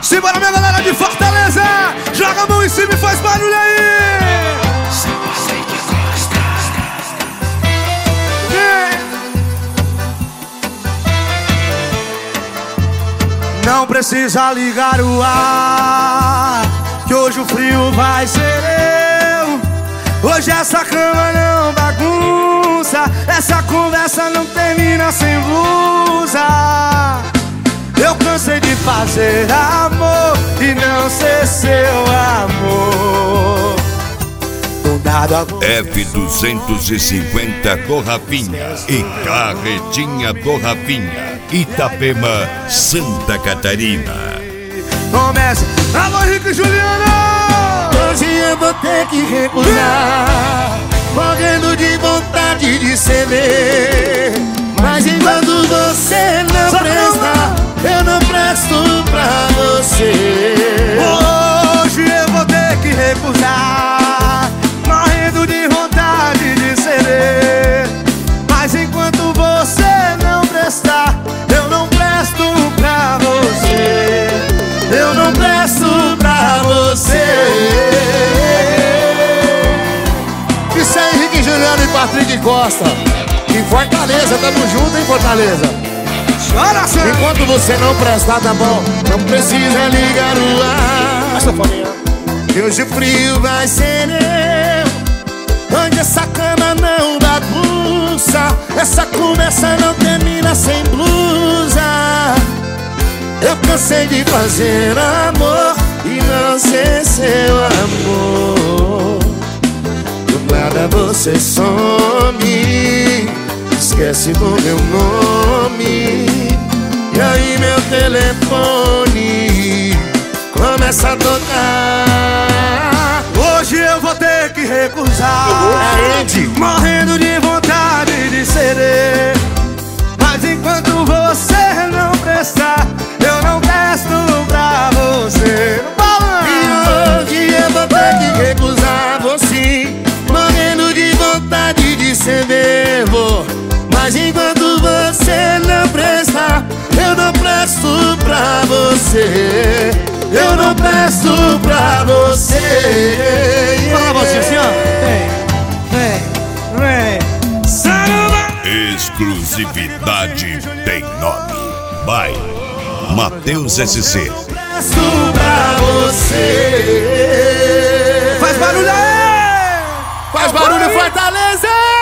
Simbora, minha galera de Fortaleza. Joga a mão em cima e faz barulho aí. Não precisa ligar o ar, que hoje o frio vai ser eu. Hoje essa cama não bagunça, essa conversa não termina sem blusa. Eu cansei de fazer amor e não ser seu amor. F250 Corrafinha e Carretinha Corrafinha, Itapema, Santa Catarina. Começa, alô Henrique e Juliana. Hoje eu vou ter que recusar, morrendo de vontade de ceder. Mas enquanto você não prestar, eu não presto pra você. Hoje eu vou ter que recusar, morrendo de vontade de ceder. Mas enquanto você não prestar, eu não presto pra você. Eu não presto pra você. Isso é Henrique Juliano e Patrick Costa. Em Fortaleza, tamo junto em Fortaleza. Chora, senhor. Enquanto você não prestar, tá bom, não precisa ligar o ar. Essa família. E hoje o frio vai ser eu. Onde essa cama não bagunça, essa conversa não termina sem blusa. Eu cansei de fazer amor e não ser seu amor. Do nada você some, esquece do meu nome. E aí meu telefone começa a tocar. Hoje eu vou ter que recusar, Andy, morrendo de vontade de ceder. Mas enquanto você não prestar, eu não presto pra você. e hoje eu vou ter que recusar você, morrendo de vontade de ceder. Mas enquanto você não prestar, eu não presto pra você. Eu não presto pra você. Fala você assim, ó. Vem. Exclusividade tem nome. Vai, Matheus SC. Presto pra você. Faz barulho aí! Faz barulho, Fortaleza!